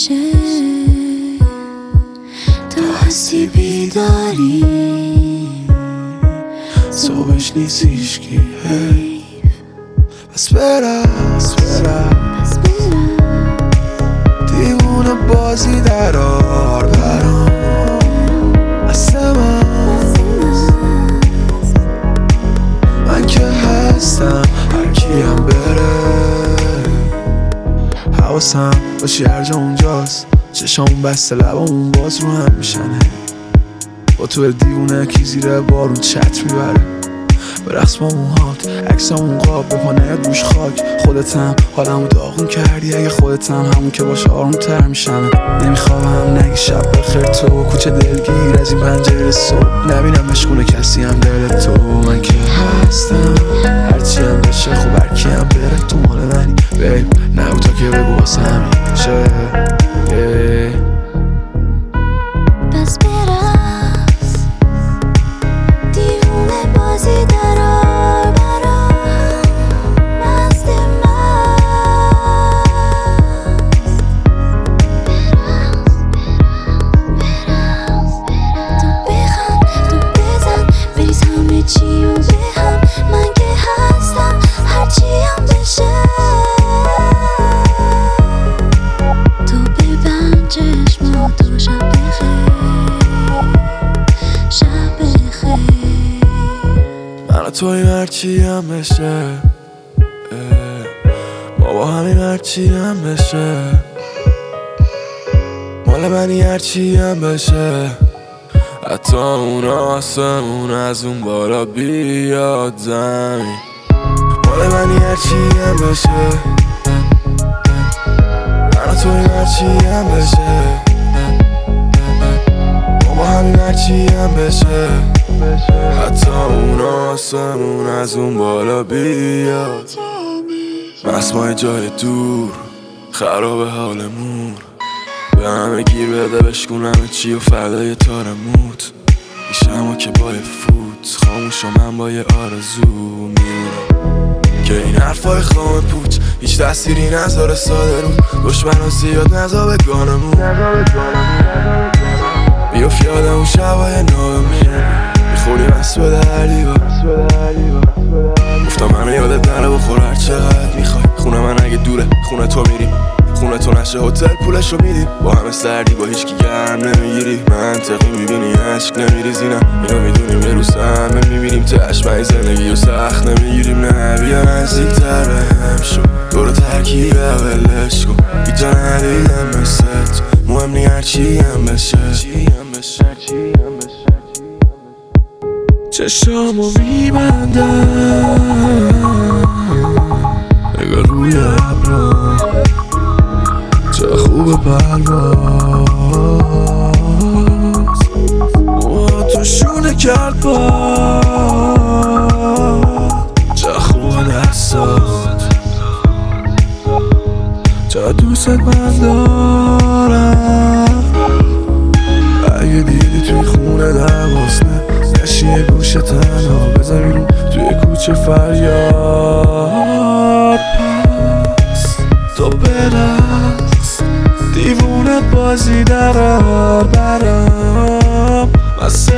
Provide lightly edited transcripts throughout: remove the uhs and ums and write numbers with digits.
بشه تا هستی بیداری صبحش نیست هیچکی پس برم دیوونه بازی درار برام اصلا من که هستم هرکیم بره حواسم باشی هر جا اونجاست چشامون بسته لبامون باز رو هم میشنه با تو دیوونه کی زیر بارون چت میبره برقص با موهات عکسامون قاب به پانه دوش خاک خودتم حالمو داغون کردی اگه خودتم همون که باشه آروم تر میشم نمیخوام نگی شب بخیر تو کوچه دلگیر از این پنجره صبح نبینم مشغول کسی هم دل تو من که هستم هرچی هم بشه خوب هرکی هم بره تو مال منی بیب نه تا که بگو واسه همیشه پس برقص دیوونه بازی درار برام مست تو بخند تو بزن بریز همه چی و به هم من که هستم هرچی هم بشه تو ببند چشماتو شب بخیر شب بخیر من و تویم هرچی هم بشه ما با همین هرچی هم بشه مال منی هرچی هم بشه حتی اون آسمون از اون بالا بیاد زمین مال منی هرچی هم بشه من و تویم هرچی هم بشه ما با همین هرچی هم بشه حتی اون آسمون از اون بالا بیاد مسمای جای دور خراب حالمون به همه گیر بده بشکون همه چی و فردای تارموت میشم که با یه فوت خاموش و من با یه آرزو میمونم که این حرفای خام پوچ هیچ تأثیری نذاره ساده رو دشمن ها زیاد نزا به گانمون بیاف یادم اون شبای نامون میخوری مست به دلیبا گفتم منو یادت نره بخور هر چقدر میخوای خونه من اگه دوره خونه تو میریم خونه تو نشه هتل پولش رو میدیم با همه سردی با هیچکی گرم نمیگیری منطقی میبینی عشق نمیریزی نه اینو میدونیم یه روز همه میبینیم تشمعی زندگی و سخت نمیگیریم نه بیا نزدیک تر بهم شو دور ترکیب اولش کن بیجا ندیدم مثل تو مهم نی هرچی هم بشه چشامو میبندم نگاه روی ابرام چه خوب پرواز تو شونه کرد باد چه خوب دستات چه دوست من دارم اگه دیدی توی خونه دوازنه نشی یه گوشه تنها بزن بیرون توی کوچه فریاد پس تو برقص دیوونه بازی درار برام مست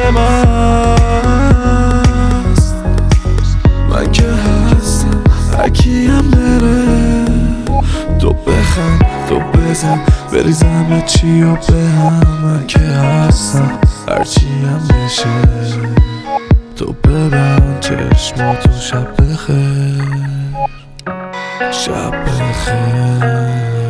مست من که هستم هرکیم بره تو بخند تو بزن بریز همه چی و به هم من که هستم هرچی هم بشه تو ببند چشماتو شب بخیر شب بخیر